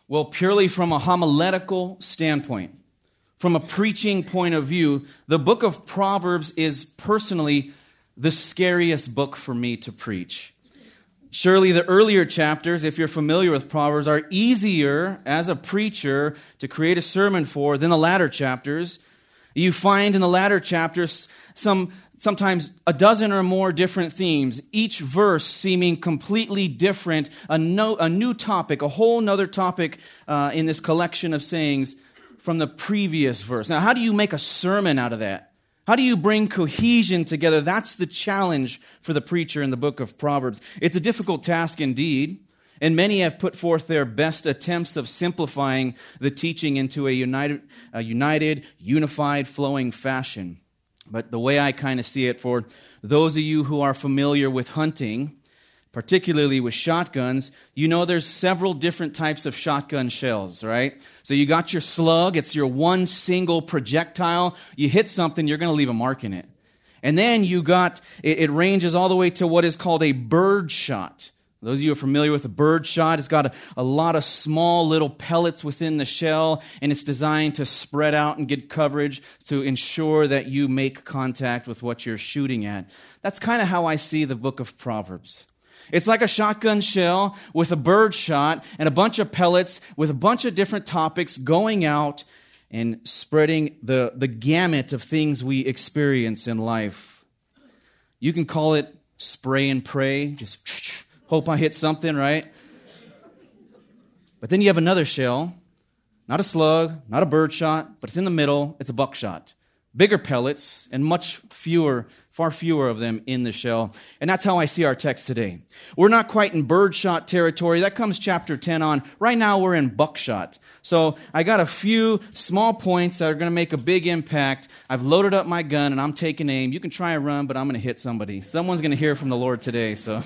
Well, purely from a homiletical standpoint, from a preaching point of view, the book of Proverbs is personally the scariest book for me to preach. Surely the earlier chapters, if you're familiar with Proverbs, are easier as a preacher to create a sermon for than the latter chapters. You find in the latter chapters sometimes a dozen or more different themes, each verse seeming completely different, a new topic, a whole nother topic in this collection of sayings from the previous verse. Now, how do you make a sermon out of that? How do you bring cohesion together? That's the challenge for the preacher in the book of Proverbs. It's a difficult task indeed, and many have put forth their best attempts of simplifying the teaching into a united, unified, flowing fashion. But the way I kind of see it, for those of you who are familiar with hunting, particularly with shotguns, you know there's several different types of shotgun shells, right? So you got your slug, it's your one single projectile. You hit something, you're going to leave a mark in it. And then you got, it ranges all the way to what is called a bird shot. Those of you who are familiar with a bird shot, it's got a lot of small little pellets within the shell, and it's designed to spread out and get coverage to ensure that you make contact with what you're shooting at. That's kind of how I see the book of Proverbs. It's like a shotgun shell with a bird shot and a bunch of pellets with a bunch of different topics going out and spreading the gamut of things we experience in life. You can call it spray and pray, just hope I hit something, right? But then you have another shell, not a slug, not a bird shot, but it's in the middle, it's a buckshot. Bigger pellets and far fewer of them in the shell. And that's how I see our text today. We're not quite in birdshot territory. That comes chapter 10 on. Right now we're in buckshot. So I got a few small points that are going to make a big impact. I've loaded up my gun and I'm taking aim. You can try and run, but I'm going to hit somebody. Someone's going to hear from the Lord today. So,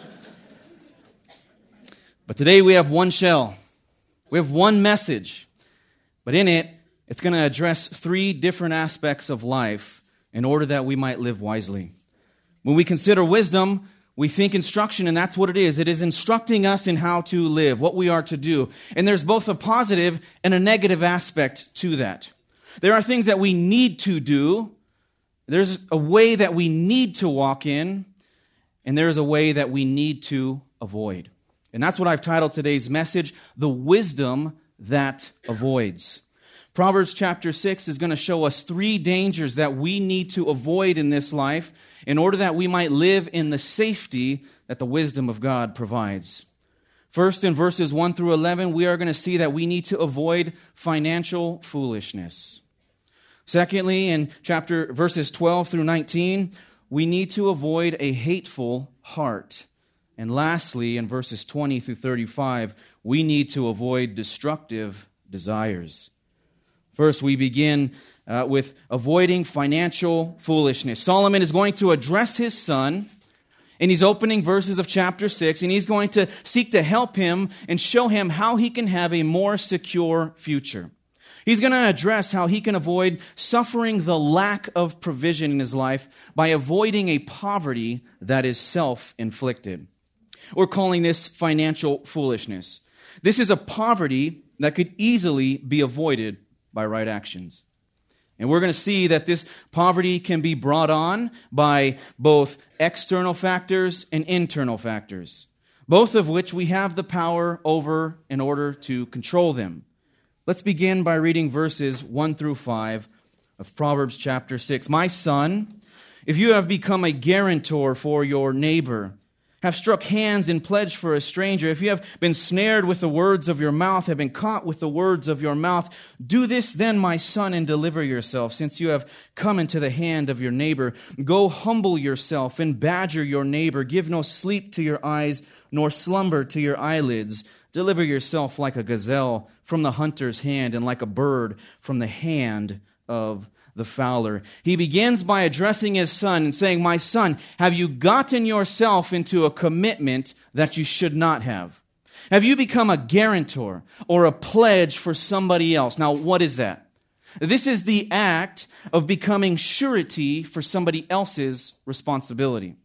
but today we have one shell. We have one message. But in it, it's going to address three different aspects of life in order that we might live wisely. When we consider wisdom, we think instruction, and that's what it is. It is instructing us in how to live, what we are to do. And there's both a positive and a negative aspect to that. There are things that we need to do. There's a way that we need to walk in, and there's a way that we need to avoid. And that's what I've titled today's message, The Wisdom That Avoids. Proverbs chapter 6 is going to show us three dangers that we need to avoid in this life in order that we might live in the safety that the wisdom of God provides. First, in verses 1 through 11, we are going to see that we need to avoid financial foolishness. Secondly, in verses 12 through 19, we need to avoid a hateful heart. And lastly, in verses 20 through 35, we need to avoid destructive desires. First, we begin with avoiding financial foolishness. Solomon is going to address his son in these opening verses of chapter 6, and he's going to seek to help him and show him how he can have a more secure future. He's going to address how he can avoid suffering the lack of provision in his life by avoiding a poverty that is self-inflicted. We're calling this financial foolishness. This is a poverty that could easily be avoided by right actions. And we're going to see that this poverty can be brought on by both external factors and internal factors, both of which we have the power over in order to control them. Let's begin by reading verses 1 through 5 of Proverbs chapter 6. My son, if you have become a guarantor for your neighbor, have struck hands in pledge for a stranger, if you have been snared with the words of your mouth, have been caught with the words of your mouth, do this then, my son, and deliver yourself, since you have come into the hand of your neighbor. Go humble yourself and badger your neighbor. Give no sleep to your eyes, nor slumber to your eyelids. Deliver yourself like a gazelle from the hunter's hand, and like a bird from the hand of the fowler. He begins by addressing his son and saying, my son, have you gotten yourself into a commitment that you should not have? Have you become a guarantor or a pledge for somebody else? Now, what is that? This is the act of becoming surety for somebody else's responsibility.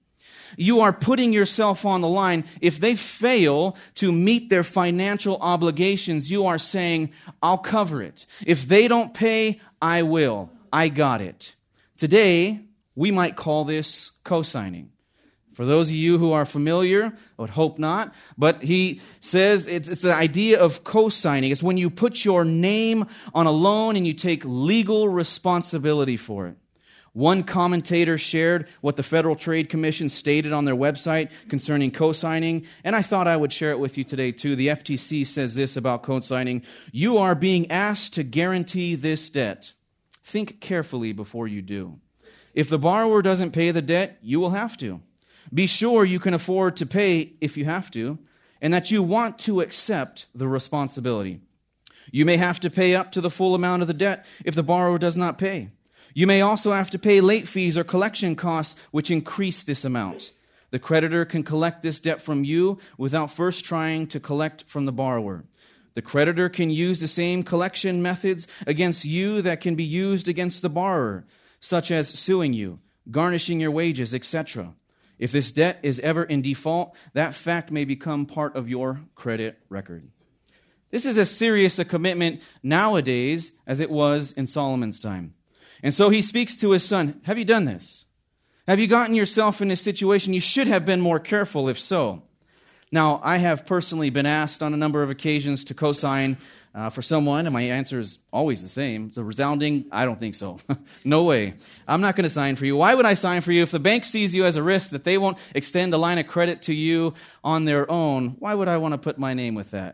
you are putting yourself on the line. If they fail to meet their financial obligations, you are saying, I'll cover it. If they don't pay, I will. I got it. Today, we might call this co-signing. For those of you who are familiar, I would hope not, but he says it's the idea of co-signing. It's when you put your name on a loan and you take legal responsibility for it. One commentator shared what the Federal Trade Commission stated on their website concerning co-signing, and I thought I would share it with you today too. The FTC says this about co-signing: you are being asked to guarantee this debt. Think carefully before you do. If the borrower doesn't pay the debt, you will have to. Be sure you can afford to pay if you have to, and that you want to accept the responsibility. You may have to pay up to the full amount of the debt if the borrower does not pay. You may also have to pay late fees or collection costs, which increase this amount. The creditor can collect this debt from you without first trying to collect from the borrower. The creditor can use the same collection methods against you that can be used against the borrower, such as suing you, garnishing your wages, etc. If this debt is ever in default, that fact may become part of your credit record. This is as serious a commitment nowadays as it was in Solomon's time. And so he speaks to his son, have you done this? Have you gotten yourself in this situation? You should have been more careful if so. Now, I have personally been asked on a number of occasions to co-sign for someone, and my answer is always the same. It's a resounding, I don't think so. No way. I'm not going to sign for you. Why would I sign for you? If the bank sees you as a risk that they won't extend a line of credit to you on their own, why would I want to put my name with that?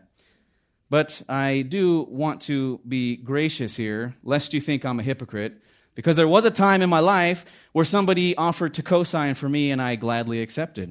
But I do want to be gracious here, lest you think I'm a hypocrite, because there was a time in my life where somebody offered to co-sign for me, and I gladly accepted.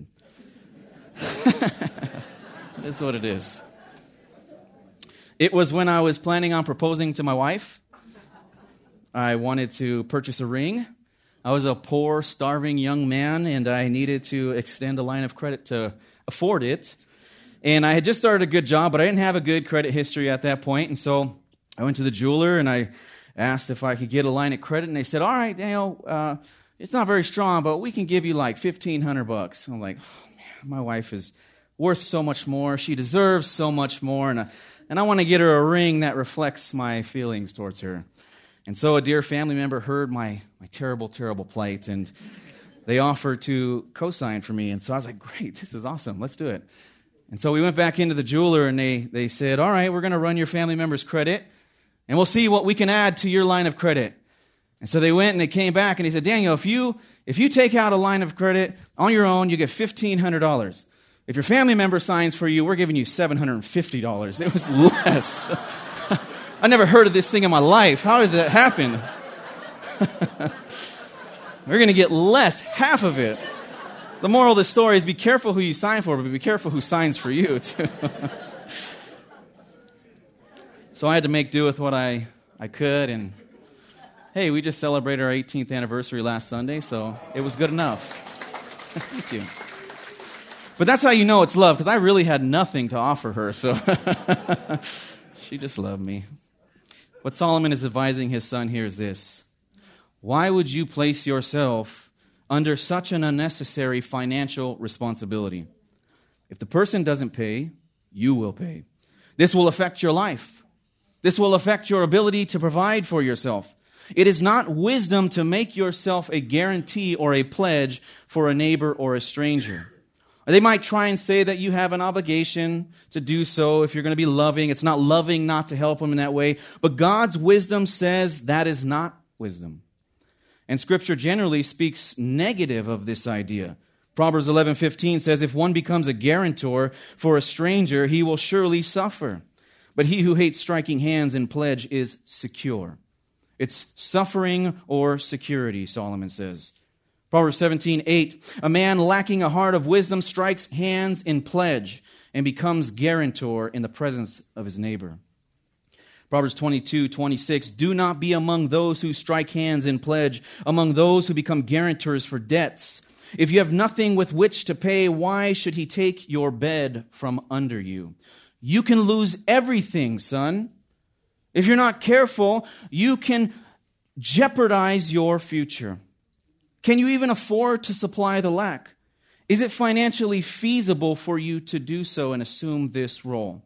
That's what it is. It was when I was planning on proposing to my wife. I wanted to purchase a ring. I was a poor, starving young man, and I needed to extend a line of credit to afford it. And I had just started a good job, but I didn't have a good credit history at that point. And so I went to the jeweler, and I asked if I could get a line of credit. And they said, all right, Daniel, it's not very strong, but we can give you like $1,500. I'm like, oh, man, my wife is worth so much more. She deserves so much more. And I want to get her a ring that reflects my feelings towards her. And so a dear family member heard my terrible, terrible plight, and they offered to co-sign for me. And so I was like, great, this is awesome. Let's do it. And so we went back into the jeweler, and they said, all right, we're going to run your family member's credit, and we'll see what we can add to your line of credit. And so they went, and they came back, and he said, Daniel, if you take out a line of credit on your own, you get $1,500. If your family member signs for you, we're giving you $750. It was less. I never heard of this thing in my life. How did that happen? We're going to get less, half of it. The moral of the story is be careful who you sign for, but be careful who signs for you, too. So I had to make do with what I could, and hey, we just celebrated our 18th anniversary last Sunday, so it was good enough. Thank you. But that's how you know it's love, because I really had nothing to offer her, so she just loved me. What Solomon is advising his son here is this: why would you place yourself under such an unnecessary financial responsibility? If the person doesn't pay, you will pay. This will affect your life. This will affect your ability to provide for yourself. It is not wisdom to make yourself a guarantee or a pledge for a neighbor or a stranger. They might try and say that you have an obligation to do so if you're going to be loving. It's not loving not to help them in that way. But God's wisdom says that is not wisdom. And Scripture generally speaks negative of this idea. Proverbs 11:15 says, if one becomes a guarantor for a stranger, he will surely suffer. But he who hates striking hands in pledge is secure. It's suffering or security, Solomon says. Proverbs 17:8, a man lacking a heart of wisdom strikes hands in pledge and becomes guarantor in the presence of his neighbor. Proverbs 22:26, do not be among those who strike hands in pledge, among those who become guarantors for debts. If you have nothing with which to pay, why should he take your bed from under you? You can lose everything, son. If you're not careful, you can jeopardize your future. Can you even afford to supply the lack? Is it financially feasible for you to do so and assume this role?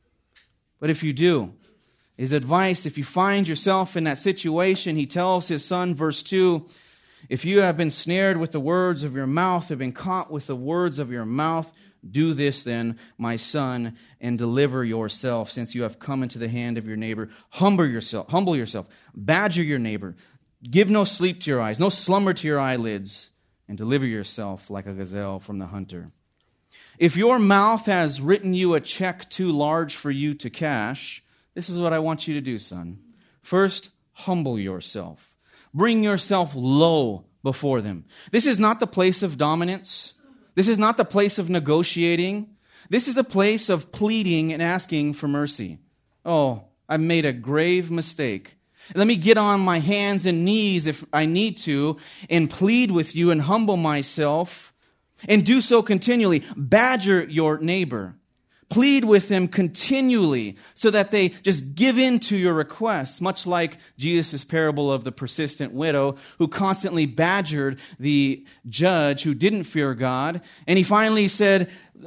But if you do, his advice, if you find yourself in that situation, he tells his son, verse 2, if you have been snared with the words of your mouth, have been caught with the words of your mouth, do this then, my son, and deliver yourself, since you have come into the hand of your neighbor. Humble yourself, badger your neighbor. Give no sleep to your eyes, no slumber to your eyelids, and deliver yourself like a gazelle from the hunter. If your mouth has written you a check too large for you to cash, this is what I want you to do, son. First, humble yourself. Bring yourself low before them. This is not the place of dominance. This is not the place of negotiating. This is a place of pleading and asking for mercy. Oh, I've made a grave mistake. Let me get on my hands and knees if I need to and plead with you and humble myself and do so continually. Badger your neighbor. Plead with them continually so that they just give in to your requests, much like Jesus' parable of the persistent widow who constantly badgered the judge who didn't fear God. And he finally said,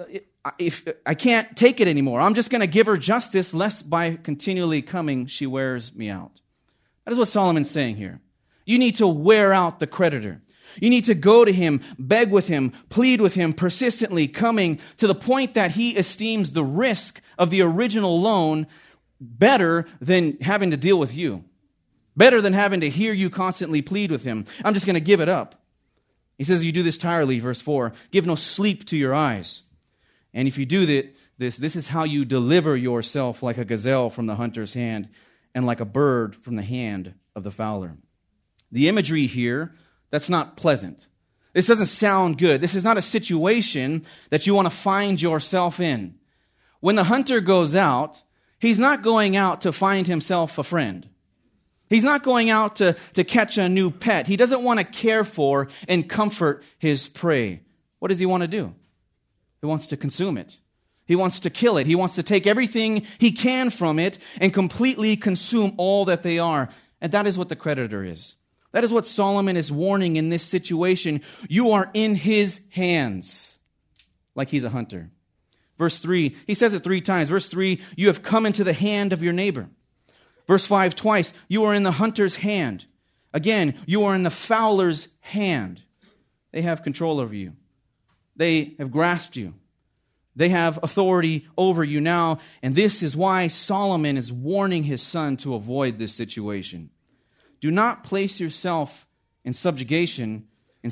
if I can't take it anymore, I'm just going to give her justice, lest by continually coming, she wears me out. That is what Solomon's saying here. You need to wear out the creditor. You need to go to him, beg with him, plead with him, persistently coming to the point that he esteems the risk of the original loan better than having to deal with you, better than having to hear you constantly plead with him. I'm just going to give it up. He says you do this tirelessly, verse 4, give no sleep to your eyes. And if you do this is how you deliver yourself like a gazelle from the hunter's hand and like a bird from the hand of the fowler. The imagery here, that's not pleasant. This doesn't sound good. This is not a situation that you want to find yourself in. When the hunter goes out, he's not going out to find himself a friend. He's not going out to catch a new pet. He doesn't want to care for and comfort his prey. What does he want to do? He wants to consume it. He wants to kill it. He wants to take everything he can from it and completely consume all that they are. And that is what the creditor is. That is what Solomon is warning in this situation. You are in his hands, like he's a hunter. Verse 3, he says it 3 times. Verse 3, you have come into the hand of your neighbor. Verse 5, twice, you are in the hunter's hand. Again, you are in the fowler's hand. They have control over you. They have grasped you. They have authority over you now. And this is why Solomon is warning his son to avoid this situation. Do not place yourself in subjection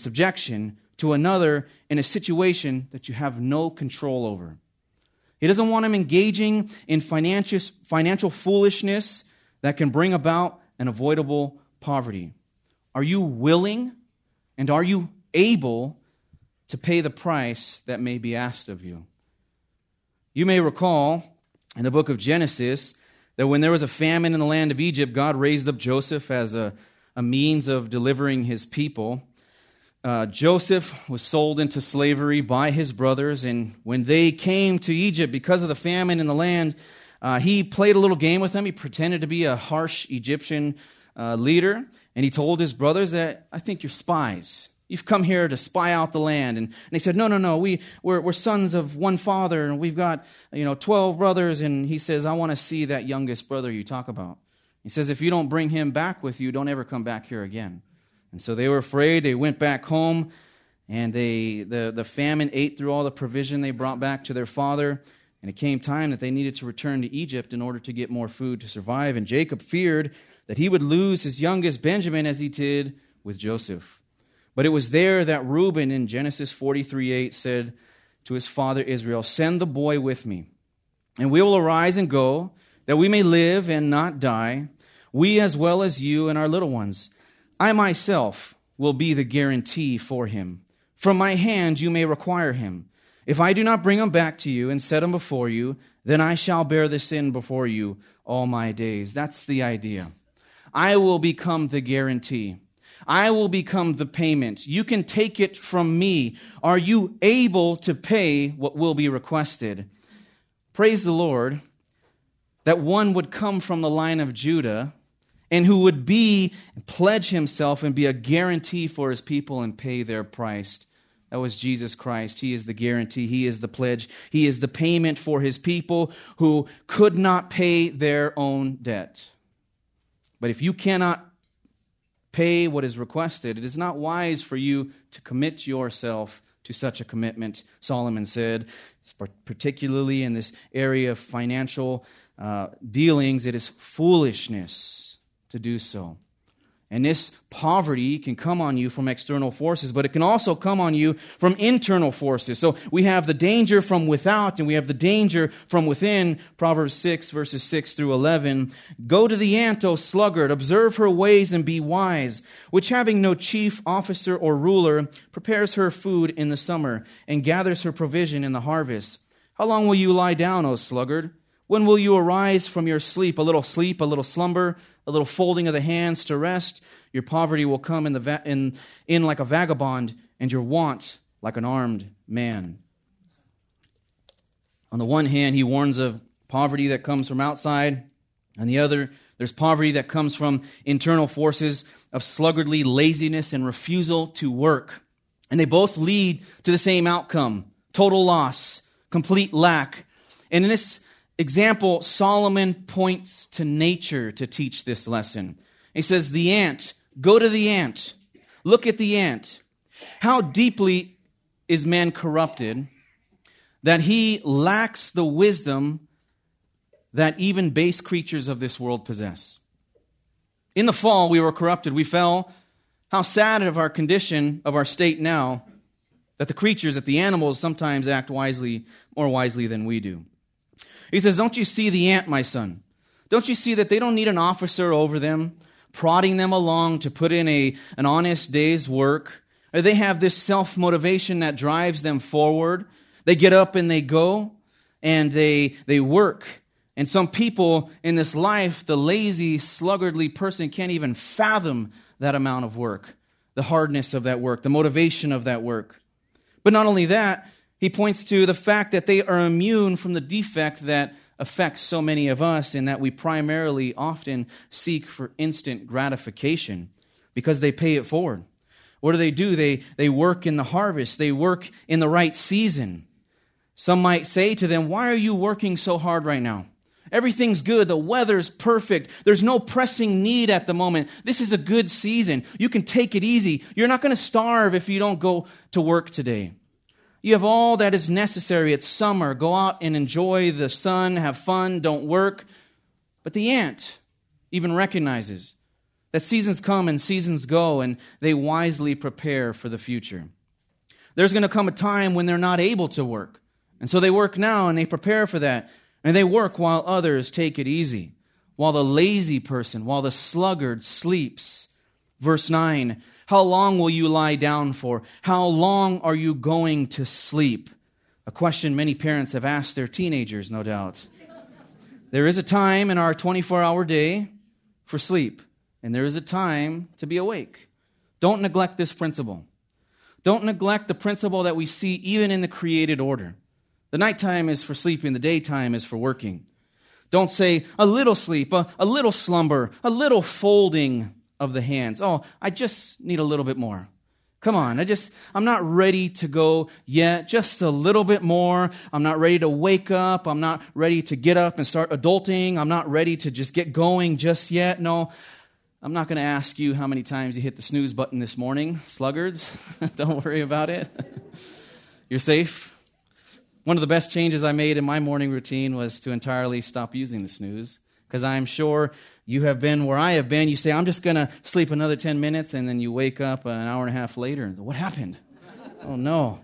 to another in a situation that you have no control over. He doesn't want him engaging in financial foolishness that can bring about an avoidable poverty. Are you willing and are you able to pay the price that may be asked of you? You may recall in the book of Genesis that when there was a famine in the land of Egypt, God raised up Joseph as a means of delivering his people. Joseph was sold into slavery by his brothers, and when they came to Egypt because of the famine in the land, he played a little game with them. He pretended to be a harsh Egyptian leader, and he told his brothers that, I think you're spies. You've come here to spy out the land. And they said, no, we're sons of one father, and we've got 12 brothers. And he says, I want to see that youngest brother you talk about. He says, if you don't bring him back with you, don't ever come back here again. And so they were afraid. They went back home, and the famine ate through all the provision they brought back to their father. And it came time that they needed to return to Egypt in order to get more food to survive. And Jacob feared that he would lose his youngest Benjamin as he did with Joseph. But it was there that Reuben in Genesis 43:8 said to his father Israel, send the boy with me, and we will arise and go, that we may live and not die, we as well as you and our little ones. I myself will be the guarantee for him. From my hand you may require him. If I do not bring him back to you and set him before you, then I shall bear the sin before you all my days. That's the idea. I will become the guarantee. I will become the payment. You can take it from me. Are you able to pay what will be requested? Praise the Lord that one would come from the line of Judah and who would pledge himself and be a guarantee for his people and pay their price That was Jesus Christ. He is the guarantee. He is the pledge. He is the payment for his people who could not pay their own debt. But if you cannot pay what is requested, it is not wise for you to commit yourself to such a commitment, Solomon said. Particularly in this area of financial dealings, it is foolishness to do so. And this poverty can come on you from external forces, but it can also come on you from internal forces. So we have the danger from without and we have the danger from within. Proverbs 6, verses 6 through 11. Go to the ant, O sluggard, observe her ways and be wise, which having no chief officer or ruler, prepares her food in the summer and gathers her provision in the harvest. How long will you lie down, O sluggard? When will you arise from your sleep? A little slumber, a little folding of the hands to rest. Your poverty will come in like a vagabond, and your want like an armed man. On the one hand, he warns of poverty that comes from outside. On the other, there's poverty that comes from internal forces of sluggardly laziness and refusal to work. And they both lead to the same outcome: total loss, complete lack. And in this example, Solomon points to nature to teach this lesson. He says, the ant, go to the ant. Look at the ant. How deeply is man corrupted that he lacks the wisdom that even base creatures of this world possess. In the fall, we were corrupted. We fell. How sad of our condition, of our state now, that the animals sometimes act more wisely than we do. He says, don't you see the ant, my son? Don't you see that they don't need an officer over them, prodding them along to put in an honest day's work? Or they have this self-motivation that drives them forward. They get up and they go, and they work. And some people in this life, the lazy, sluggardly person can't even fathom that amount of work, the hardness of that work, the motivation of that work. But not only that, he points to the fact that they are immune from the defect that affects so many of us, in that we primarily often seek for instant gratification because they pay it forward. What do? They work in the harvest. They work in the right season. Some might say to them, why are you working so hard right now? Everything's good. The weather's perfect. There's no pressing need at the moment. This is a good season. You can take it easy. You're not going to starve if you don't go to work today. You have all that is necessary. It's summer. Go out and enjoy the sun, have fun, don't work. But the ant even recognizes that seasons come and seasons go, and they wisely prepare for the future. There's going to come a time when they're not able to work. And so they work now and they prepare for that. And they work while others take it easy, while the lazy person, while the sluggard sleeps. Verse 9, how long will you lie down for? How long are you going to sleep? A question many parents have asked their teenagers, no doubt. There is a time in our 24-hour day for sleep, and there is a time to be awake. Don't neglect this principle. Don't neglect the principle that we see even in the created order. The nighttime is for sleeping, the daytime is for working. Don't say a little sleep, a little slumber, a little folding of the hands. Oh, I just need a little bit more. Come on, I'm not ready to go yet, just a little bit more. I'm not ready to wake up. I'm not ready to get up and start adulting. I'm not ready to just get going just yet. No, I'm not going to ask you how many times you hit the snooze button this morning, sluggards. Don't worry about it. You're safe. One of the best changes I made in my morning routine was to entirely stop using the snooze, because I'm sure you have been where I have been. You say, I'm just going to sleep another 10 minutes, and then you wake up an hour and a half later, and what happened? Oh, no.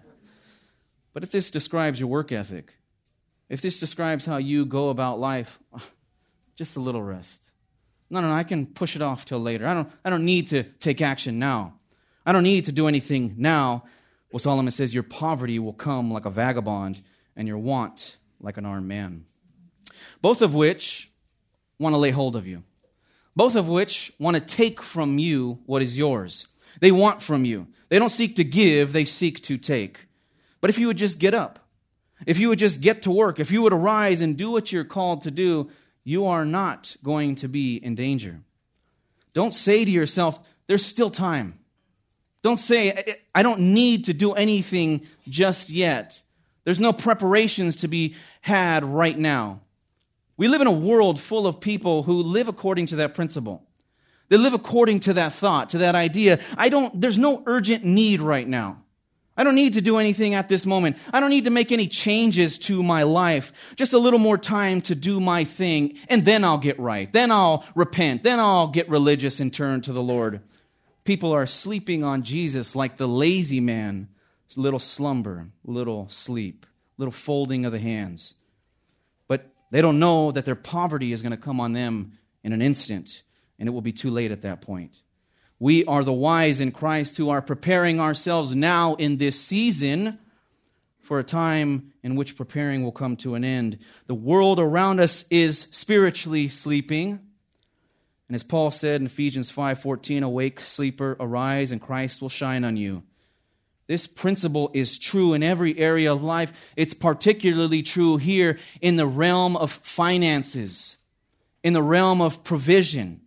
But if this describes your work ethic, if this describes how you go about life, just a little rest. No, I can push it off till later. I don't need to take action now. I don't need to do anything now. Well, Solomon says your poverty will come like a vagabond and your want like an armed man. Both of which want to lay hold of you. Both of which want to take from you what is yours. They want from you. They don't seek to give, they seek to take. But if you would just get up, if you would just get to work, if you would arise and do what you're called to do, you are not going to be in danger. Don't say to yourself, there's still time. Don't say, I don't need to do anything just yet. There's no preparations to be had right now. We live in a world full of people who live according to that principle. They live according to that thought, to that idea. There's no urgent need right now. I don't need to do anything at this moment. I don't need to make any changes to my life. Just a little more time to do my thing, and then I'll get right. Then I'll repent. Then I'll get religious and turn to the Lord. People are sleeping on Jesus like the lazy man. Little slumber, little sleep, little folding of the hands. But they don't know that their poverty is going to come on them in an instant, and it will be too late at that point. We are the wise in Christ who are preparing ourselves now in this season for a time in which preparing will come to an end. The world around us is spiritually sleeping. And as Paul said in Ephesians 5:14, awake, sleeper, arise, and Christ will shine on you. This principle is true in every area of life. It's particularly true here in the realm of finances, in the realm of provision.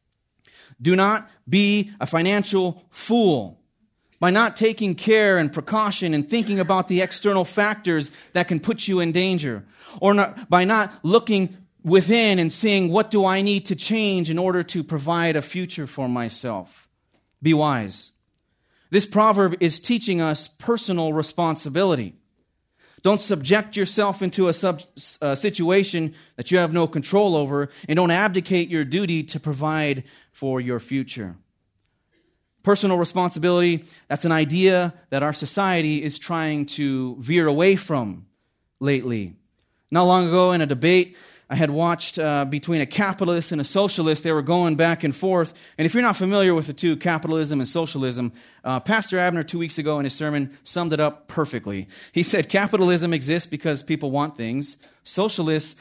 Do not be a financial fool by not taking care and precaution and thinking about the external factors that can put you in danger, or by not looking within and seeing, what do I need to change in order to provide a future for myself? Be wise. This proverb is teaching us personal responsibility. Don't subject yourself into a situation that you have no control over, and don't abdicate your duty to provide for your future. Personal responsibility, that's an idea that our society is trying to veer away from lately. Not long ago in a debate I had watched between a capitalist and a socialist. They were going back and forth. And if you're not familiar with the two, capitalism and socialism, Pastor Abner 2 weeks ago in his sermon summed it up perfectly. He said capitalism exists because people want things. Socialism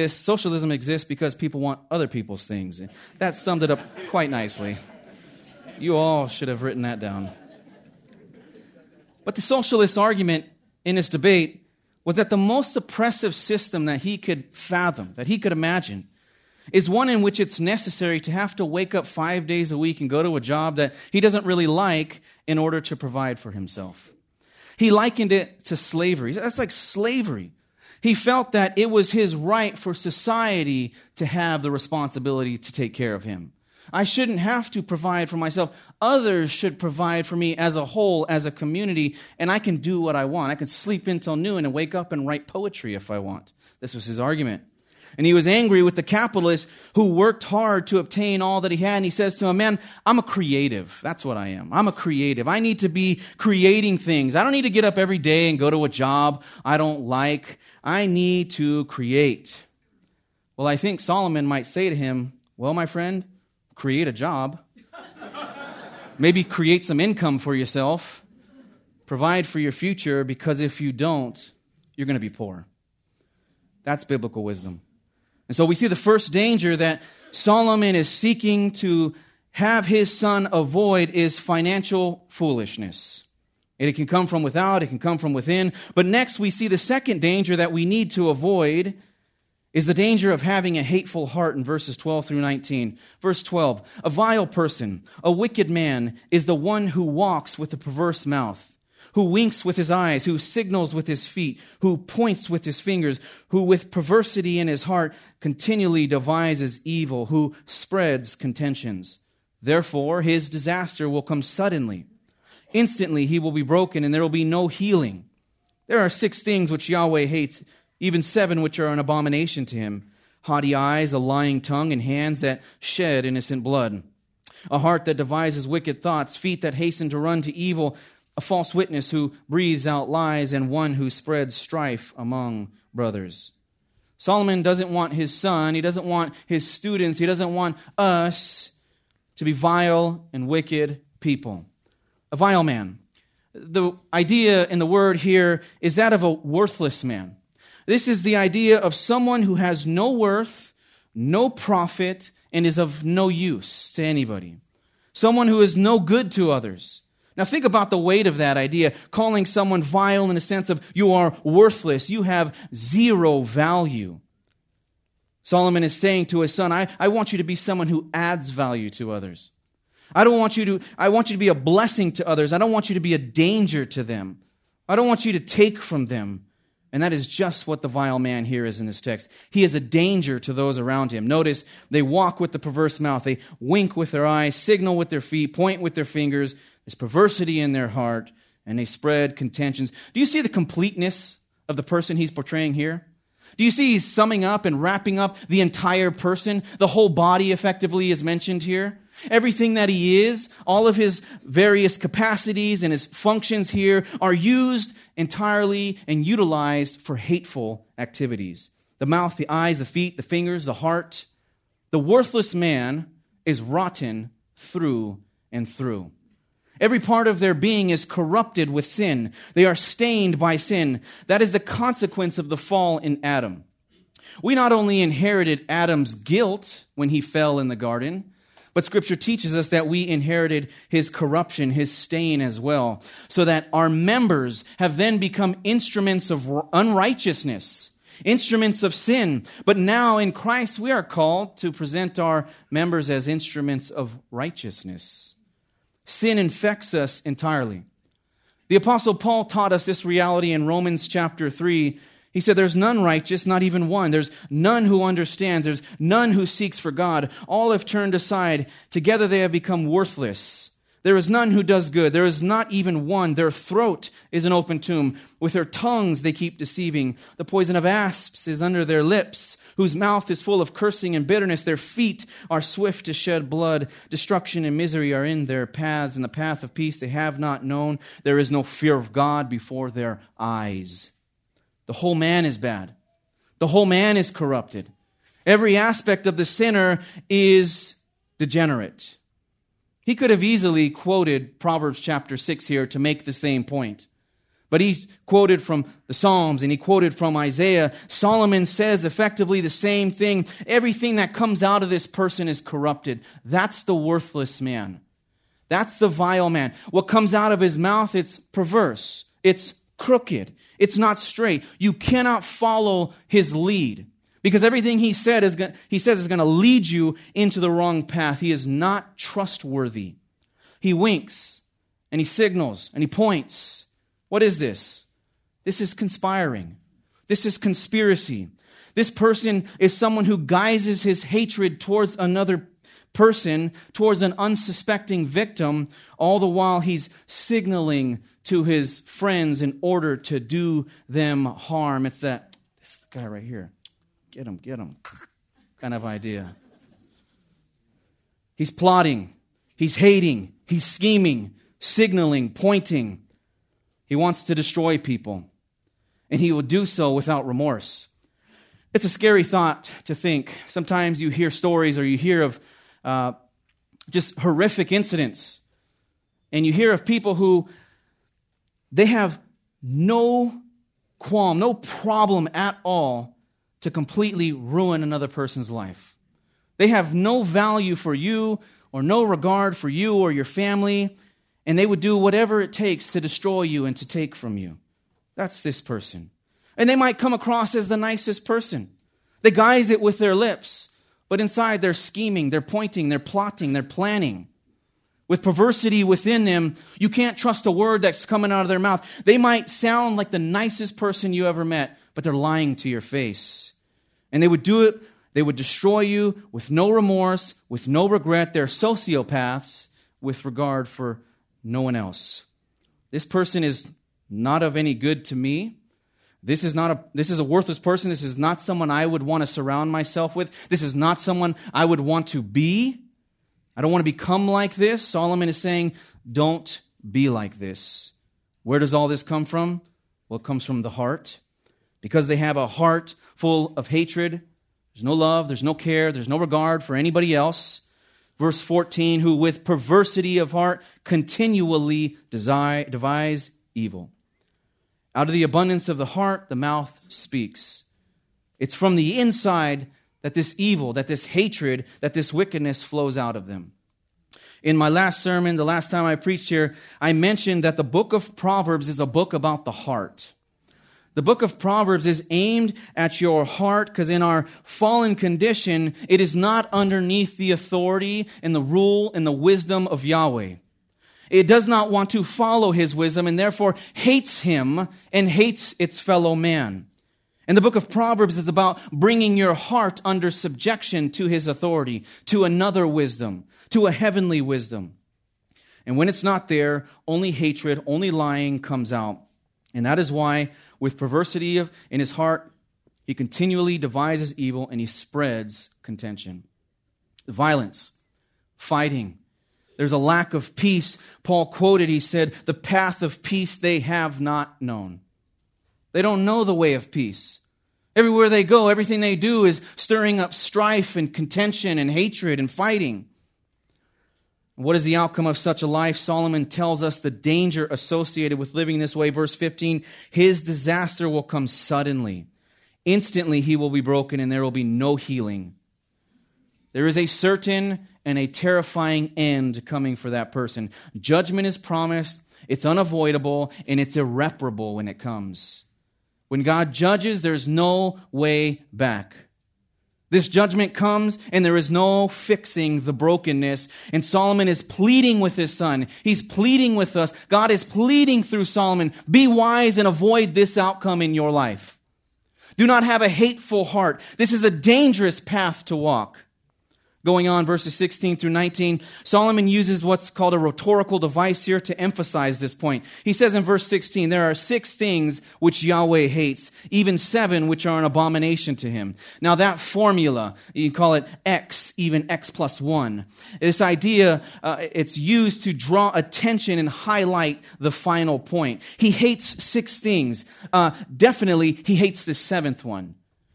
exists because people want other people's things. And that summed it up quite nicely. You all should have written that down. But the socialist argument in this debate was that the most oppressive system that he could fathom, that he could imagine, is one in which it's necessary to have to wake up 5 days a week and go to a job that he doesn't really like in order to provide for himself. He likened it to slavery. That's like slavery. He felt that it was his right for society to have the responsibility to take care of him. I shouldn't have to provide for myself. Others should provide for me as a whole, as a community, and I can do what I want. I can sleep until noon and wake up and write poetry if I want. This was his argument. And he was angry with the capitalist who worked hard to obtain all that he had. And he says to him, man, I'm a creative. That's what I am. I'm a creative. I need to be creating things. I don't need to get up every day and go to a job I don't like. I need to create. Well, I think Solomon might say to him, well, my friend, create a job. Maybe create some income for yourself. Provide for your future, because if you don't, you're going to be poor. That's biblical wisdom. And so we see the first danger that Solomon is seeking to have his son avoid is financial foolishness. It can come from without, it can come from within. But next we see the second danger that we need to avoid is the danger of having a hateful heart in verses 12 through 19. Verse 12, a vile person, a wicked man, is the one who walks with a perverse mouth, who winks with his eyes, who signals with his feet, who points with his fingers, who with perversity in his heart continually devises evil, who spreads contentions. Therefore, his disaster will come suddenly. Instantly he will be broken, and there will be no healing. There are 6 things which Yahweh hates, even 7 which are an abomination to him: haughty eyes, a lying tongue, and hands that shed innocent blood. A heart that devises wicked thoughts, feet that hasten to run to evil, a false witness who breathes out lies, and one who spreads strife among brothers. Solomon doesn't want his son, he doesn't want his students, he doesn't want us to be vile and wicked people. A vile man. The idea in the word here is that of a worthless man. This is the idea of someone who has no worth, no profit, and is of no use to anybody. Someone who is no good to others. Now think about the weight of that idea, calling someone vile in the sense of you are worthless, you have zero value. Solomon is saying to his son, I want you to be someone who adds value to others. I want you to be a blessing to others. I don't want you to be a danger to them. I don't want you to take from them. And that is just what the vile man here is in this text. He is a danger to those around him. Notice they walk with the perverse mouth. They wink with their eyes, signal with their feet, point with their fingers. There's perversity in their heart, and they spread contentions. Do you see the completeness of the person he's portraying here? Do you see he's summing up and wrapping up the entire person? The whole body effectively is mentioned here. Everything that he is, all of his various capacities and his functions here are used entirely and utilized for hateful activities. The mouth, the eyes, the feet, the fingers, the heart. The worthless man is rotten through and through. Every part of their being is corrupted with sin. They are stained by sin. That is the consequence of the fall in Adam. We not only inherited Adam's guilt when he fell in the garden, but Scripture teaches us that we inherited his corruption, his stain as well, so that our members have then become instruments of unrighteousness, instruments of sin. But now in Christ we are called to present our members as instruments of righteousness. Sin infects us entirely. The Apostle Paul taught us this reality in Romans chapter 3. He said, there's none righteous, not even one. There's none who understands. There's none who seeks for God. All have turned aside. Together they have become worthless. There is none who does good. There is not even one. Their throat is an open tomb. With their tongues they keep deceiving. The poison of asps is under their lips, whose mouth is full of cursing and bitterness. Their feet are swift to shed blood. Destruction and misery are in their paths, and the path of peace they have not known. There is no fear of God before their eyes. The whole man is bad. The whole man is corrupted. Every aspect of the sinner is degenerate. He could have easily quoted Proverbs chapter 6 here to make the same point. But he quoted from the Psalms and he quoted from Isaiah. Solomon says effectively the same thing. Everything that comes out of this person is corrupted. That's the worthless man. That's the vile man. What comes out of his mouth, it's perverse. It's crooked. It's not straight. You cannot follow his lead because everything he says is going to lead you into the wrong path. He is not trustworthy. He winks and he signals and he points. What is this? This is conspiring. This is conspiracy. This person is someone who guises his hatred towards another person, towards an unsuspecting victim, all the while he's signaling to his friends in order to do them harm. It's this guy right here. Get him kind of idea. He's plotting. He's hating. He's scheming, signaling, pointing. He wants to destroy people, and he will do so without remorse. It's a scary thought to think. Sometimes you hear stories or you hear of just horrific incidents, and you hear of people who they have no qualm, no problem at all to completely ruin another person's life. They have no value for you or no regard for you or your family, and they would do whatever it takes to destroy you and to take from you. That's this person. And they might come across as the nicest person. They guise it with their lips, but inside they're scheming, they're pointing, they're plotting, they're planning. With perversity within them, you can't trust a word that's coming out of their mouth. They might sound like the nicest person you ever met, but they're lying to your face. And they would do it, they would destroy you with no remorse, with no regret. They're sociopaths with regard for no one else. This person is not of any good to me. This is a worthless person. This is not someone I would want to surround myself with. This is not someone I would want to be. I don't want to become like this. Solomon is saying, don't be like this. Where does all this come from? Well, it comes from the heart. Because they have a heart full of hatred, there's no love, there's no care, there's no regard for anybody else. Verse 14, who with perversity of heart continually devise evil. Out of the abundance of the heart, the mouth speaks. It's from the inside that this evil, that this hatred, that this wickedness flows out of them. In my last sermon, the last time I preached here, I mentioned that the book of Proverbs is a book about the heart. The book of Proverbs is aimed at your heart because in our fallen condition, it is not underneath the authority and the rule and the wisdom of Yahweh. It does not want to follow His wisdom and therefore hates Him and hates its fellow man. And the book of Proverbs is about bringing your heart under subjection to His authority, to another wisdom, to a heavenly wisdom. And when it's not there, only hatred, only lying comes out. And that is why, with perversity in his heart, he continually devises evil and he spreads contention. Violence, fighting. There's a lack of peace. Paul quoted, he said, the path of peace they have not known. They don't know the way of peace. Everywhere they go, everything they do is stirring up strife and contention and hatred and fighting. What is the outcome of such a life? Solomon tells us the danger associated with living this way. Verse 15, his disaster will come suddenly. Instantly he will be broken and there will be no healing. There is a certain and a terrifying end coming for that person. Judgment is promised, it's unavoidable, and it's irreparable when it comes. When God judges, there's no way back. This judgment comes and there is no fixing the brokenness. And Solomon is pleading with his son. He's pleading with us. God is pleading through Solomon. Be wise and avoid this outcome in your life. Do not have a hateful heart. This is a dangerous path to walk. Going on, verses 16 through 19, Solomon uses what's called a rhetorical device here to emphasize this point. He says in verse 16, there are 6 things which Yahweh hates, even 7 which are an abomination to him. Now that formula, you can call it X, even X plus 1. This idea, it's used to draw attention and highlight the final point. He hates 6 things. Definitely, he hates the 7th one.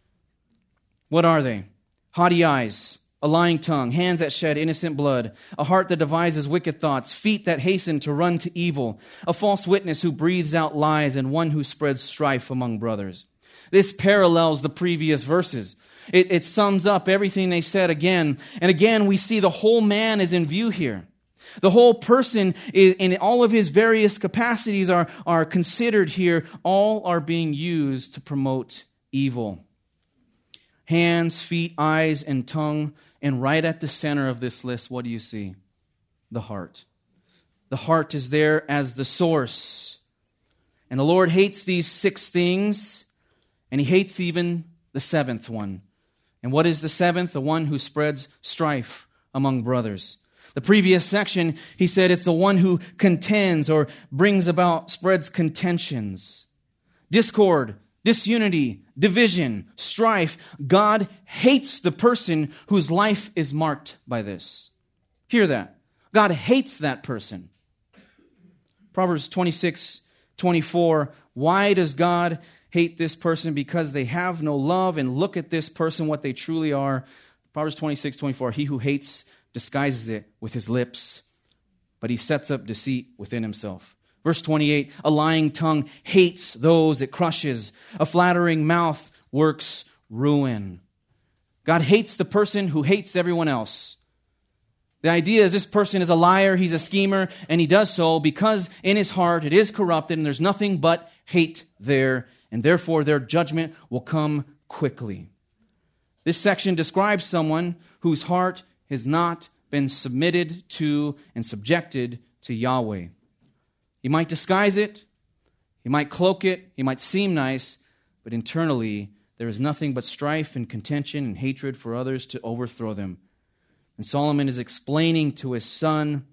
What are they? Haughty eyes, a lying tongue, hands that shed innocent blood, a heart that devises wicked thoughts, feet that hasten to run to evil, a false witness who breathes out lies, and one who spreads strife among brothers. This parallels the previous verses. It sums up everything they said again. And again, we see the whole man is in view here. The whole person in all of his various capacities are considered here. All are being used to promote evil. Hands, feet, eyes, and tongue. And right at the center of this list, what do you see? The heart. The heart is there as the source. And the Lord hates these 6 things, and He hates even the 7th one. And what is the 7th? The one who spreads strife among brothers. The previous section, he said it's the one who contends or spreads contentions. Discord, disunity, division, strife. God hates the person whose life is marked by this. Hear that. God hates that person. Proverbs 26:24. Why does God hate this person? Because they have no love, and look at this person, what they truly are. Proverbs 26:24. He who hates disguises it with his lips, but he sets up deceit within himself. Verse 28, a lying tongue hates those it crushes. A flattering mouth works ruin. God hates the person who hates everyone else. The idea is this person is a liar, he's a schemer, and he does so because in his heart it is corrupted and there's nothing but hate there, and therefore their judgment will come quickly. This section describes someone whose heart has not been submitted to and subjected to Yahweh. He might disguise it, he might cloak it, he might seem nice, but internally there is nothing but strife and contention and hatred for others to overthrow them. And Solomon is explaining to his son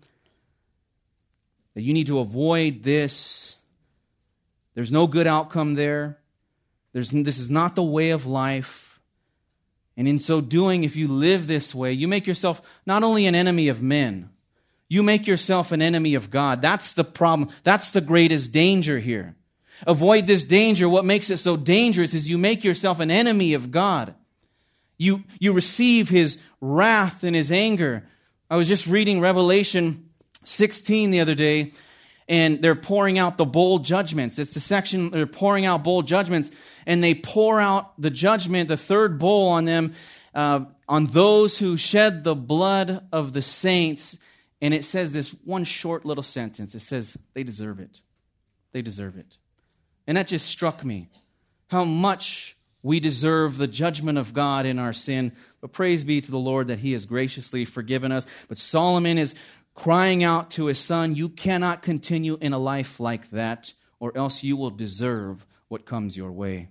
that you need to avoid this. There's no good outcome there. This is not the way of life. And in so doing, if you live this way, you make yourself not only an enemy of men, you make yourself an enemy of God. That's the problem. That's the greatest danger here. Avoid this danger. What makes it so dangerous is you make yourself an enemy of God. You receive His wrath and His anger. I was just reading Revelation 16 the other day, and they're pouring out the bowl judgments. It's the section they're pouring out bowl judgments, and they pour out the judgment, the third bowl on them, on those who shed the blood of the saints. And it says this one short little sentence. It says, they deserve it. They deserve it. And that just struck me. how much we deserve the judgment of God in our sin. But praise be to the Lord that He has graciously forgiven us. But Solomon is crying out to his son, you cannot continue in a life like that, or else you will deserve what comes your way.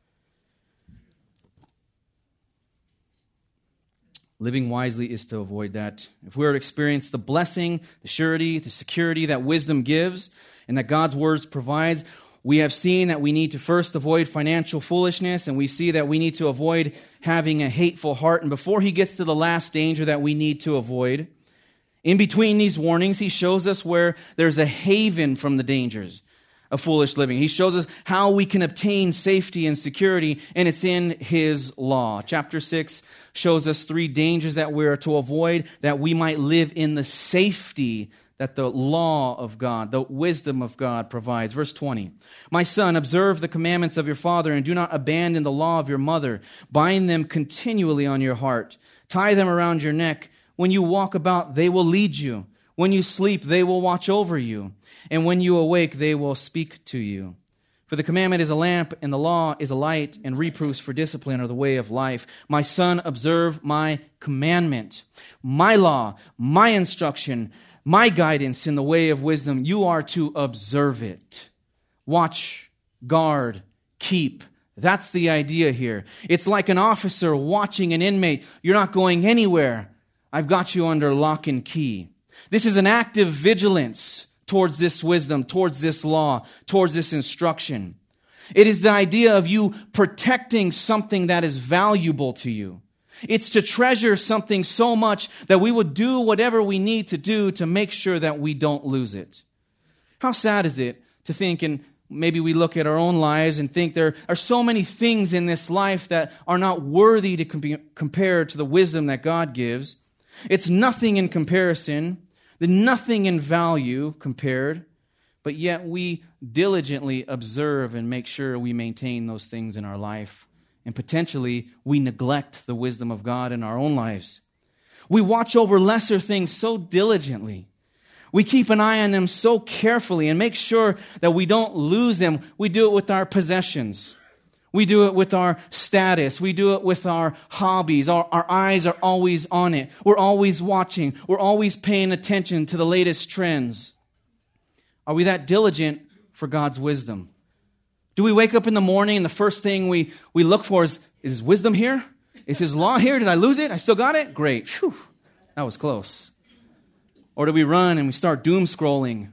Living wisely is to avoid that. If we are to experience the blessing, the surety, the security that wisdom gives and that God's words provides, we have seen that we need to first avoid financial foolishness, and we see that we need to avoid having a hateful heart. And before he gets to the last danger that we need to avoid, in between these warnings, he shows us where there's a haven from the dangers of foolish living. He shows us how we can obtain safety and security, and it's in his law. Chapter 6 shows us 3 dangers that we are to avoid, that we might live in the safety that the law of God, the wisdom of God provides. Verse 20, my son, observe the commandments of your father and do not abandon the law of your mother. Bind them continually on your heart. Tie them around your neck. When you walk about, they will lead you. When you sleep, they will watch over you. And when you awake, they will speak to you. For the commandment is a lamp, and the law is a light, and reproofs for discipline are the way of life. My son, observe my commandment, my law, my instruction, my guidance in the way of wisdom. You are to observe it. Watch, guard, keep. That's the idea here. It's like an officer watching an inmate. You're not going anywhere. I've got you under lock and key. This is an active vigilance towards this wisdom, towards this law, towards this instruction. It is the idea of you protecting something that is valuable to you. It's to treasure something so much that we would do whatever we need to do to make sure that we don't lose it. How sad is it to think, and maybe we look at our own lives and think there are so many things in this life that are not worthy to compare to the wisdom that God gives. It's nothing in comparison, nothing in value compared, but yet we diligently observe and make sure we maintain those things in our life. And potentially, we neglect the wisdom of God in our own lives. We watch over lesser things so diligently. We keep an eye on them so carefully and make sure that we don't lose them. We do it with our possessions. We do it with our status. We do it with our hobbies. Our eyes are always on it. We're always watching. We're always paying attention to the latest trends. Are we that diligent for God's wisdom? Do we wake up in the morning and the first thing we look for is His wisdom here? Is His law here? Did I lose it? I still got it? Great. Whew. That was close. Or do we run and we start doom scrolling,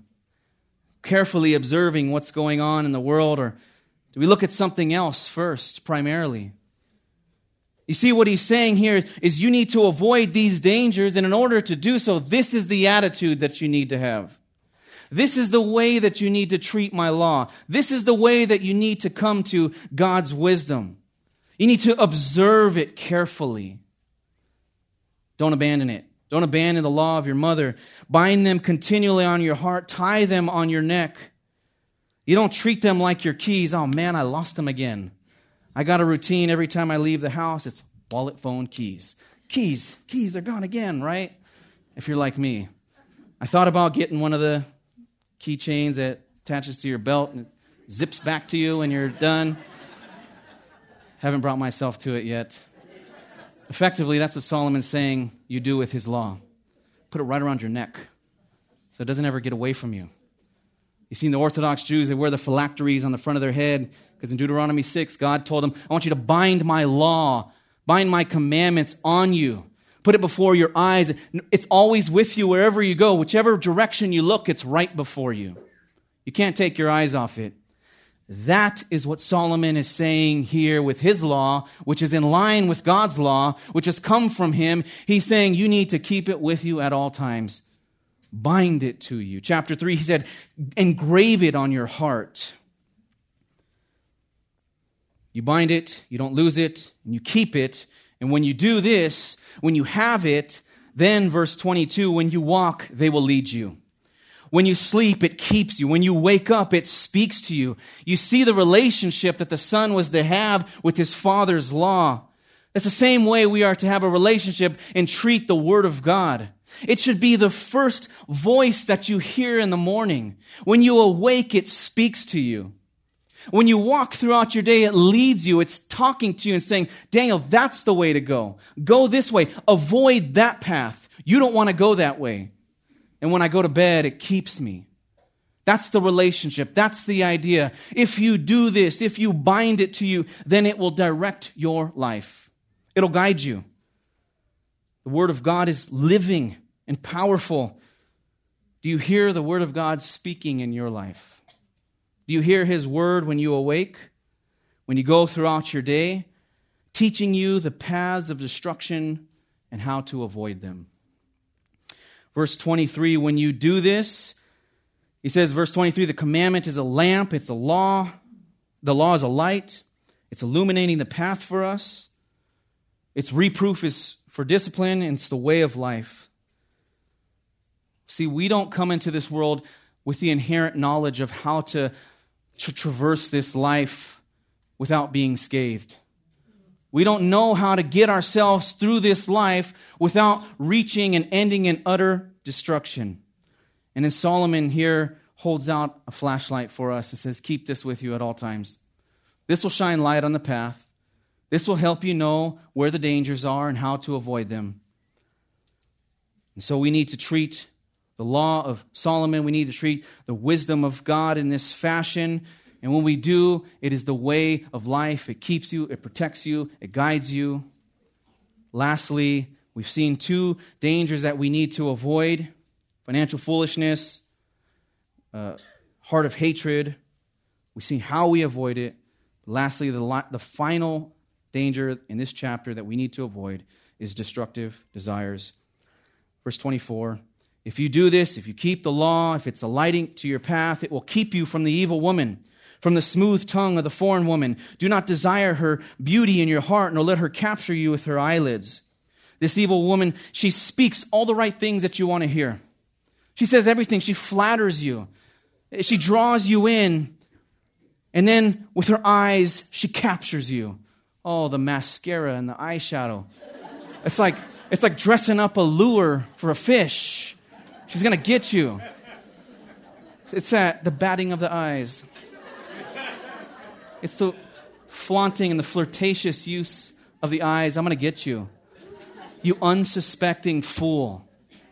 carefully observing what's going on in the world? Or do we look at something else first, primarily? You see, what he's saying here is you need to avoid these dangers, and in order to do so, this is the attitude that you need to have. This is the way that you need to treat my law. This is the way that you need to come to God's wisdom. You need to observe it carefully. Don't abandon it. Don't abandon the law of your mother. Bind them continually on your heart. Tie them on your neck. You don't treat them like your keys. Oh man, I lost them again. I got a routine every time I leave the house. It's wallet, phone, keys. Keys, they're gone again, right? If you're like me. I thought about getting one of the keychains that attaches to your belt and it zips back to you when you're done. Haven't brought myself to it yet. Effectively, that's what Solomon's saying you do with his law. Put it right around your neck so it doesn't ever get away from you. You see, in the Orthodox Jews, they wear the phylacteries on the front of their head because in Deuteronomy 6, God told them, I want you to bind my law, bind my commandments on you. Put it before your eyes. It's always with you wherever you go. Whichever direction you look, it's right before you. You can't take your eyes off it. That is what Solomon is saying here with his law, which is in line with God's law, which has come from him. He's saying you need to keep it with you at all times. Bind it to you. Chapter 3, he said, engrave it on your heart. You bind it, you don't lose it, and you keep it. And when you do this, when you have it, then verse 22, when you walk, they will lead you. When you sleep, it keeps you. When you wake up, it speaks to you. You see the relationship that the son was to have with his father's law. That's the same way we are to have a relationship and treat the Word of God. It should be the first voice that you hear in the morning. When you awake, it speaks to you. When you walk throughout your day, it leads you. It's talking to you and saying, Daniel, that's the way to go. Go this way. Avoid that path. You don't want to go that way. And when I go to bed, it keeps me. That's the relationship. That's the idea. If you do this, if you bind it to you, then it will direct your life. It'll guide you. The Word of God is living and powerful. Do you hear the Word of God speaking in your life? Do you hear His Word when you awake, when you go throughout your day, teaching you the paths of destruction and how to avoid them? Verse 23, when you do this, he says, verse 23, the commandment is a lamp, it's a law. The law is a light. It's illuminating the path for us. Its reproof is for discipline, and it's the way of life. See, we don't come into this world with the inherent knowledge of how to traverse this life without being scathed. We don't know how to get ourselves through this life without reaching and ending in utter destruction. And then Solomon here holds out a flashlight for us and says, keep this with you at all times. This will shine light on the path. This will help you know where the dangers are and how to avoid them. And so we need to treat the law of Solomon, we need to treat the wisdom of God in this fashion. And when we do, it is the way of life. It keeps you, it protects you, it guides you. Lastly, we've seen two dangers that we need to avoid: financial foolishness, heart of hatred. We've seen how we avoid it. Lastly, the final danger in this chapter that we need to avoid is destructive desires. Verse 24, if you do this, if you keep the law, if it's a lighting to your path, it will keep you from the evil woman, from the smooth tongue of the foreign woman. Do not desire her beauty in your heart, nor let her capture you with her eyelids. This evil woman, she speaks all the right things that you want to hear. She says everything. She flatters you. She draws you in. And then with her eyes, she captures you. Oh, the mascara and the eyeshadow. It's like dressing up a lure for a fish. She's going to get you. It's the batting of the eyes. It's the flaunting and the flirtatious use of the eyes. I'm going to get you. You unsuspecting fool.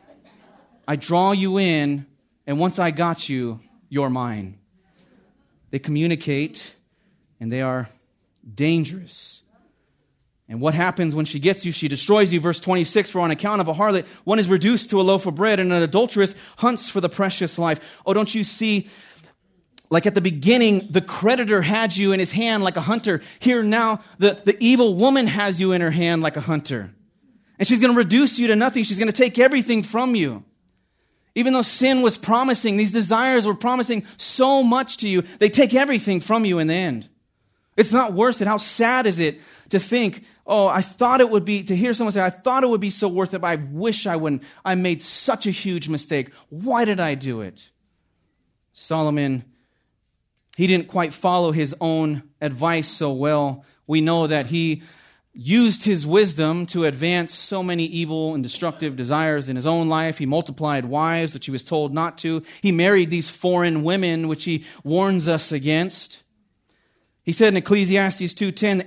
I draw you in, and once I got you, you're mine. They communicate, and they are dangerous. And what happens when she gets you? She destroys you. Verse 26, for on account of a harlot, one is reduced to a loaf of bread, and an adulteress hunts for the precious life. Oh, don't you see, like at the beginning, the creditor had you in his hand like a hunter. Here now, the evil woman has you in her hand like a hunter. And she's going to reduce you to nothing. She's going to take everything from you. Even though sin was promising, these desires were promising so much to you, they take everything from you in the end. It's not worth it. How sad is it to think, oh, I thought it would be, to hear someone say, I thought it would be so worth it, but I wish I wouldn't. I made such a huge mistake. Why did I do it? Solomon, he didn't quite follow his own advice so well. We know that he used his wisdom to advance so many evil and destructive desires in his own life. He multiplied wives, which he was told not to. He married these foreign women, which he warns us against. He said in Ecclesiastes 2:10,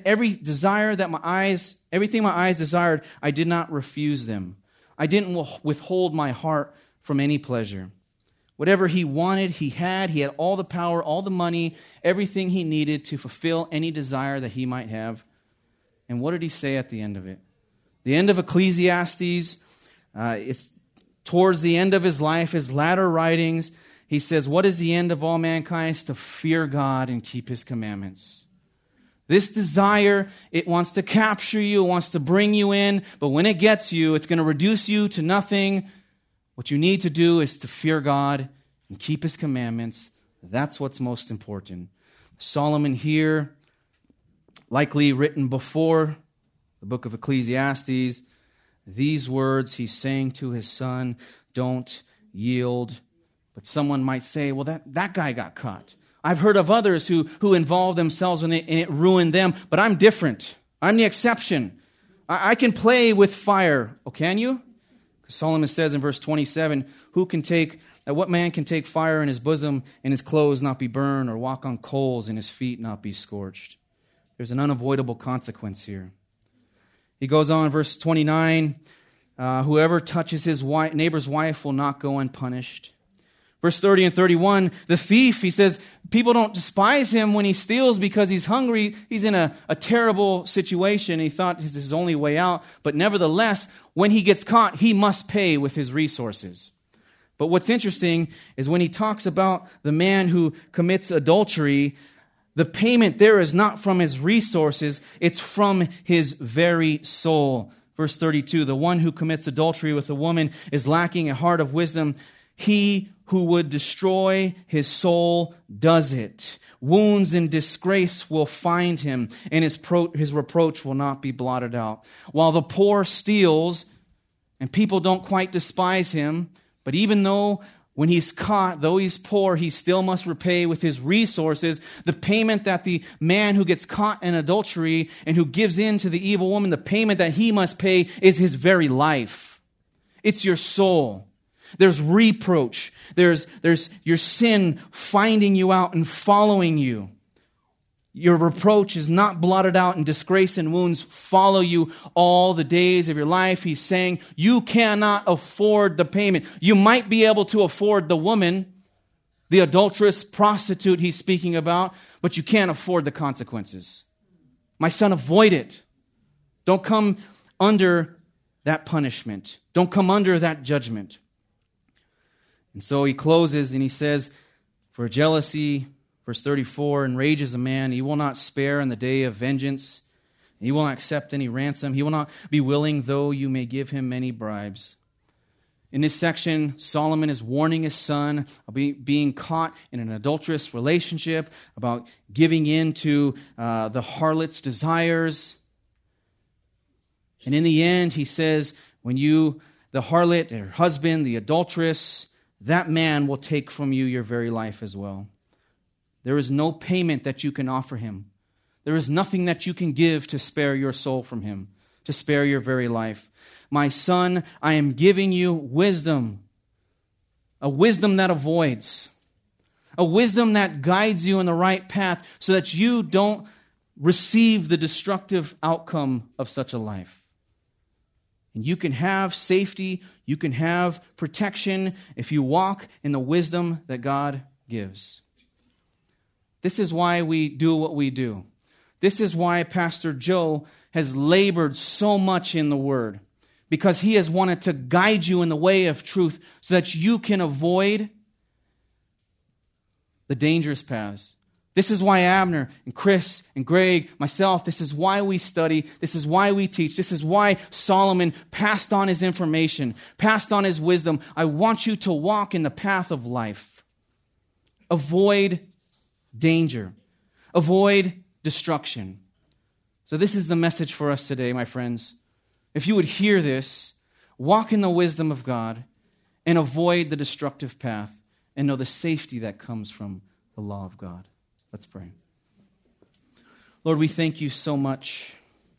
everything my eyes desired, I did not refuse them. I didn't withhold my heart from any pleasure. Whatever he wanted, he had. He had all the power, all the money, everything he needed to fulfill any desire that he might have. And what did he say at the end of it? The end of Ecclesiastes, it's towards the end of his life, his latter writings. He says, what is the end of all mankind? It's to fear God and keep his commandments. This desire, it wants to capture you, it wants to bring you in, but when it gets you, it's going to reduce you to nothing. What you need to do is to fear God and keep his commandments. That's what's most important. Solomon here, likely written before the book of Ecclesiastes, these words he's saying to his son, don't yield. But someone might say, well, that guy got caught. I've heard of others who involved themselves and it ruined them, but I'm different. I'm the exception. I can play with fire. Oh, can you? Solomon says in verse 27, what man can take fire in his bosom and his clothes not be burned, or walk on coals and his feet not be scorched? There's an unavoidable consequence here. He goes on, verse 29, whoever touches his neighbor's wife will not go unpunished. Verse 30 and 31, the thief, he says, people don't despise him when he steals because he's hungry. He's in a terrible situation. He thought this is his only way out. But nevertheless, when he gets caught, he must pay with his resources. But what's interesting is when he talks about the man who commits adultery, the payment there is not from his resources, it's from his very soul. Verse 32, the one who commits adultery with a woman is lacking a heart of wisdom. He who would destroy his soul does it. Wounds and disgrace will find him, and his reproach will not be blotted out. While the poor steals, and people don't quite despise him, but even though when he's caught, though he's poor, he still must repay with his resources. The payment that the man who gets caught in adultery and who gives in to the evil woman, the payment that he must pay is his very life. It's your soul. There's reproach. There's your sin finding you out and following you. Your reproach is not blotted out, and disgrace and wounds follow you all the days of your life. He's saying you cannot afford the payment. You might be able to afford the woman, the adulterous prostitute he's speaking about, but you can't afford the consequences. My son, avoid it. Don't come under that punishment. Don't come under that judgment. And so he closes and he says, for jealousy, verse 34, enrages a man. He will not spare in the day of vengeance. He will not accept any ransom. He will not be willing, though you may give him many bribes. In this section, Solomon is warning his son of being caught in an adulterous relationship, about giving in to the harlot's desires. And in the end, he says, when you, the harlot, her husband, the adulteress, that man will take from you your very life as well. There is no payment that you can offer him. There is nothing that you can give to spare your soul from him, to spare your very life. My son, I am giving you wisdom, a wisdom that avoids, a wisdom that guides you in the right path so that you don't receive the destructive outcome of such a life. And you can have safety, you can have protection if you walk in the wisdom that God gives. This is why we do what we do. This is why Pastor Joe has labored so much in the Word, because he has wanted to guide you in the way of truth so that you can avoid the dangerous paths. This is why Abner and Chris and Greg, myself, this is why we study, this is why we teach, this is why Solomon passed on his information, passed on his wisdom. I want you to walk in the path of life. Avoid danger. Avoid destruction. So this is the message for us today, my friends. If you would hear this, walk in the wisdom of God and avoid the destructive path and know the safety that comes from the law of God. Let's pray. Lord, we thank you so much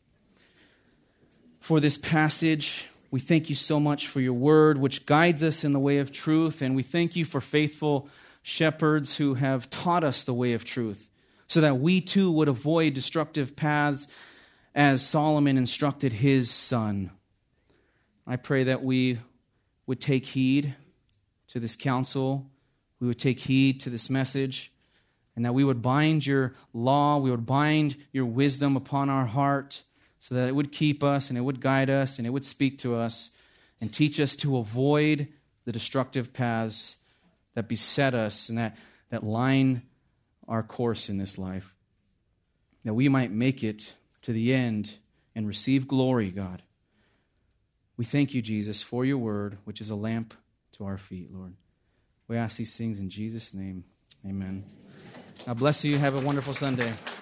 for this passage. We thank you so much for your word, which guides us in the way of truth. And we thank you for faithful shepherds who have taught us the way of truth, so that we too would avoid destructive paths as Solomon instructed his son. I pray that we would take heed to this counsel. We would take heed to this message. And that we would bind your law, we would bind your wisdom upon our heart so that it would keep us and it would guide us and it would speak to us and teach us to avoid the destructive paths that beset us and that line our course in this life. That we might make it to the end and receive glory, God. We thank you, Jesus, for your word, which is a lamp to our feet, Lord. We ask these things in Jesus' name. Amen. God bless you. Have a wonderful Sunday.